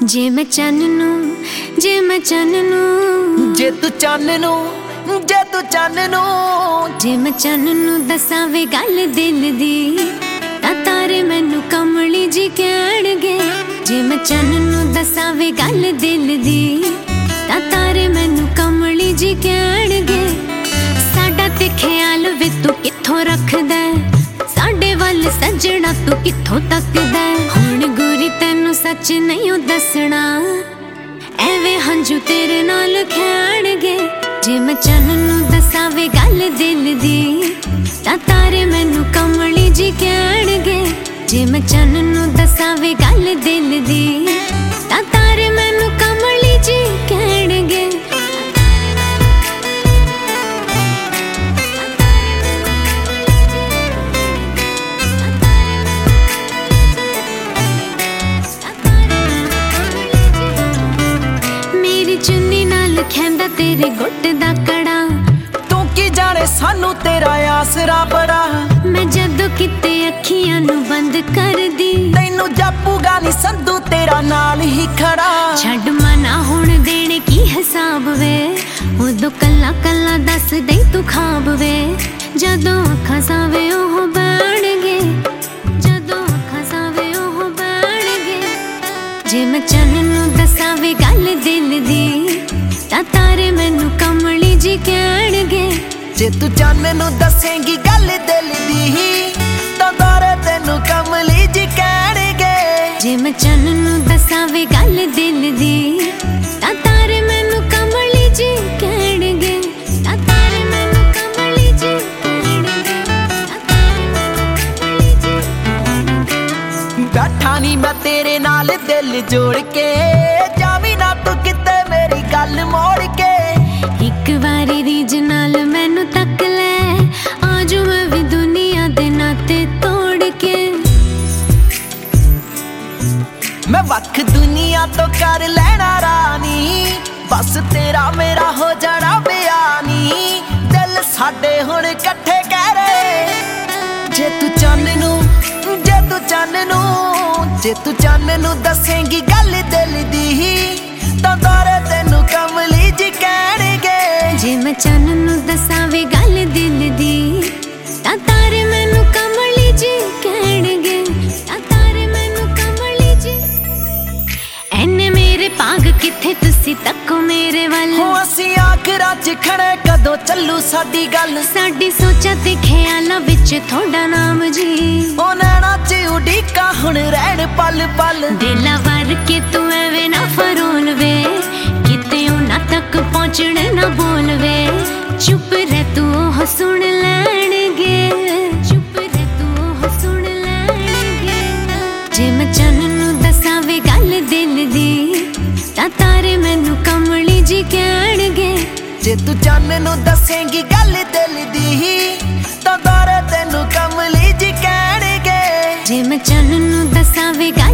ਜੇ ਮੈਂ ਚੰਨ ਨੂੰ ਜੇ ਮੈਂ ਚੰਨ ਨੂੰ ਜੇ ਤੂੰ ਚੰਨ ਨੂੰ ਜੇ ਤੂੰ ਚੰਨ ਨੂੰ ਜੇ ਮੈਂ ਚੰਨ ਨੂੰ ਦੱਸਾਂ ਵੇ ਗੱਲ ਦਿਲ ਦੀ ਤਾਂ ਤਾਰੇ ਮੈਨੂੰ ਕਮਲੀ ਜੀ ਕਹਿਣਗੇ। ਜੇ ਮੈਂ ਚੰਨ ਨੂੰ ਦੱਸਾਂ ਵੇ ਗੱਲ ਦਿਲ ਦੀ ਤਾਂ ਤਾਰੇ ਮੈਨੂੰ ਕਮਲੀ ਜੀ ਕਹਿਣਗੇ। ਸਾਡਾ ਤੇ ਖਿਆਲ ਵੇ ਤੂੰ ਕਿੱਥੋਂ ਰੱਖਦਾ, ਸਾਡੇ ਵੱਲ ਸੱਜਣਾ ਤੂੰ ਕਿੱਥੋਂ ਤੱਕਦਾ। ਹੁਣ ਗੋਰੀ ਤੈਨੂੰ ਸੱਚ ਨਹੀਂ ਓ ਦੱਸਣਾ, ਐਵੇਂ ਹੰਝੂ ਤੇਰੇ ਨਾਲ ਖਹਿਣਗੇ। ਜੇ ਮੈਂ ਚੰਨ ਨੂੰ ਦੱਸਾਂ ਵੇ ਗੱਲ ਦਿਲ ਦੀ ਤਾਂ ਤਾਰੇ ਮੈਨੂੰ ਕਮਲੀ ਜੀ ਕਹਿਣਗੇ। ਜੇ ਮੈਂ ਚੰਨ ਨੂੰ ਦੱਸਾਂ ਵੇ ਗੱਲ ਦਿਲ ਦੀ ਤਾਂ ਤਾਰੇ ਮੈਨੂੰ ਕਮਲੀ ਜੀ ਕਹਿਣਗੇ। ਮੇਰੀ ਚੁੰਨੀ ਨਾਲ ਖੈਂਦਾ ਤੇਰੇ ਗੁੱਟ ਦਾ ਕੜਾ, ਤੂੰ ਕੀ ਜਾਣੇ ਸਾਨੂੰ ਤੇਰਾ ਆਸਰਾ ਬੜਾ। ਮੈਂ ਜਦੋਂ ਕਿਤੇ ਅੱਖੀਆਂ ਨੂੰ ਬੰਦ ਕਰਦੀ ਤੈਨੂੰ ਜਾਪੂਗਾ ਨੀ ਸੰਧੂ ਤੇਰਾ ਨਾਲ ਹੀ ਖੜਾ। ਛੱਡ ਮਨਾ ਹੁਣ ਦੇਣੇ ਕੀ ਹਿਸਾਬ ਵੇ, ਉਦੋਂ ਕੱਲਾ ਕੱਲਾ ਦੱਸ ਦੇ ਤੂੰ ਖਾਬ ਵੇ। ਜਦੋਂ ਅੱਖਾਂ ਸਾਵੇ ਉਹ ਬਣਗੇ, ਜਦੋਂ ਅੱਖਾਂ ਸਾਵੇ ਉਹ ਬਣਗੇ। ਜੇ ਮੈਂ ਚੰਨ ਨੂੰ ਦੱਸਾਂ ਵੇ ਗੱਲ ਦਿਲ ਦੀ ਤਾਂ ਤਾਰੇ ਮੈਨੂੰ ਕਮਲੀ ਜੀ ਕਹਿਣਗੇ। ਜੇ ਤੂੰ ਚੰਨ ਨੂੰ ਦੱਸੇਂਗੀ ਗੱਲ ਦਿਲ ਦੀ ਤਾਂ ਤਾਰੇ ਤੈਨੂੰ ਕਮਲੀ ਜੀ ਕਹਿਣਗੇ। ਜੇ ਮੈਂ ਚੰਨ ਨੂੰ ਦੱਸਾਂ ਵੇ ਗੱਲ ਦਿਲ ਦੀ ਤਾਂ ਤਾਰੇ ਮੈਨੂੰ ਕਮਲੀ ਜੀ ਕਹਿਣਗੇ। ਤਾਂ ਤਾਰੇ ਮੈਨੂੰ ਕਮਲੀ ਜੀ ਕਹਿਣਗੇ, ਤਾਂ ਤਾਰੇ ਮੈਨੂੰ ਕਮਲੀ ਜੀ ਕਹਿਣਗੇ। ਬੈਠਾ ਨੀ ਮੈਂ ਤੇਰੇ ਨਾਲ ਦਿਲ ਜੋੜ ਕੇ, ਜਾਵੀਂ ਨਾ ਤੂੰ ਕਿਤੇ ਮੇਰੀ ਗੱਲ ਮੋੜ ਕੇ। ਇੱਕ ਵਾਰੀ ਰੀਝ ਨਾਲ ਮੈਨੂੰ ਤੱਕ ਲੈ, ਆਜੂ ਮੈਂ ਵੀ ਦੁਨੀਆ ਦੇ ਨਾਤੇ ਤੋੜ ਕੇ। ਮੈਂ ਵੱਖ ਦੁਨੀਆ ਤੋਂ ਕਰ ਲੈਣਾ ਰਾਨੀ, ਬਸ ਤੇਰਾ ਮੇਰਾ ਹੋ ਜਾਣਾ ਬਿਆਨੀ। ਦਿਲ ਸਾਡੇ ਹੁਣ ਇਕੱਠੇ ਕਹਿ ਰਹੇ। ਜੇ ਤੂੰ ਚੰਨ ਨੂੰ ਜੇ ਤੂੰ ਚੰਨ ਨੂੰ ਜੇ ਤੂੰ ਚੰਨ ਨੂੰ ਦੱਸੇਂਗੀ ਗੱਲ ਦਿਲ ਦੀ ਤਾਂ ਤਾਰੇ ਤੈਨੂੰ ਕਮਲੀ ਜੀ ਕਹਿਣਗੇ। ਜੇ ਮੈਂ ਚੰਨ ਨੂੰ ਦੱਸਾਂ ਵੇ ਗੱਲ ਦਿਲ ਦੀ ਤਾਂ ਤਾਰੇ ਮੈਨੂੰ ਕਮਲੀ ਜੀ ਕਹਿਣਗੇ। ਤਾਂ ਤਾਰੇ ਮੈਨੂੰ ਕਮਲੀ ਜੀ। ਐਨੇ ਮੇਰੇ ਭਾਗ ਕਿੱਥੇ ਤੁਸੀਂ ਤੱਕੋ ਮੇਰੇ ਵੱਲ, ਹੋ ਅਸੀਂ ਆਖਰਾਂ 'ਚ ਖੜੇ ਕਦੋਂ ਚੱਲੂ ਸਾਡੀ ਗੱਲ। ਸਾਡੀ ਸੋਚਾਂ ਤੇ ਖਿਆਲਾਂ ਵਿੱਚ ਤੁਹਾਡਾ ਨਾਮ ਜੀ, ਉਹ ਨੈਣਾ 'ਚ ਉਡੀਕਾਂ ਹੁਣ ਰਹਿਣ ਪਲ ਪਲ। ਦਿਲਾਂ ਵਰ ਕੇ ਤੂੰ ਐਵੇਂ ਨਾ ਫਰੋਲ ਵੇ, ਕਿਤੇ ਉਹਨਾਂ ਤੱਕ ਪਹੁੰਚਣ ਨਾ ਬੋਲ ਵੇ। ਚੁੱਪ ਰਹਿ ਤੂੰ ਉਹ ਸੁਣ ਲੈਣਗੇ, ਚੁੱਪ ਰਹਿ ਤੂੰ ਉਹ ਸੁਣ ਲੈਣਗੇ। ਜੇ ਮੈਂ ਚੰਨ ਨੂੰ ਦੱਸਾਂ ਵੇ ਗੱਲ ਦਿਲ ਦੀ ਤਾਂ ਤਾਰੇ ਮੈਨੂੰ ਕਮਲੀ ਜੀ ਕਹਿਣਗੇ। ਜੇ ਤੂੰ ਚੰਨ ਨੂੰ ਦੱਸੇਂਗੀ ਗੱਲ ਦਿਲ ਦੀ ਤਾਂ ਤਾਰੇ ਤੈਨੂੰ ਕਮਲੀ ਜੀ ਕਹਿਣਗੇ। ਜੇ ਮੈਂ ਚੰਨ ਨੂੰ ਦੱਸਾਂ ਵੇ